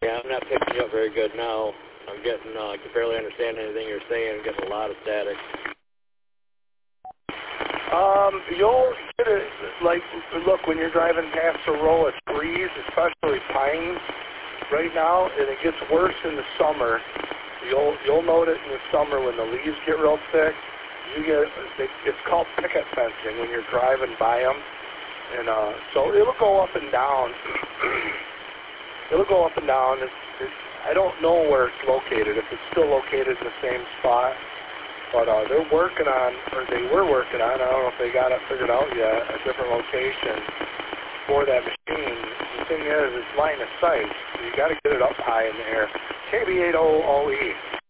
Yeah, I'm not picking you up very good now. I'm getting, I can barely understand anything you're saying. I'm getting a lot of static. You'll get it, like, look, when you're driving past a row of trees, especially pines right now, and it gets worse in the summer. You'll note it in the summer when the leaves get real thick. It's called picket fencing when you're driving by them. And so it'll go up and down. It'll go up and down. I don't know where it's located, if it's still located in the same spot. But they're working on, or they were working on, I don't know if they got it figured out yet, a different location for that machine. The thing is, it's line of sight, so you got to get it up high in the air. KB800E.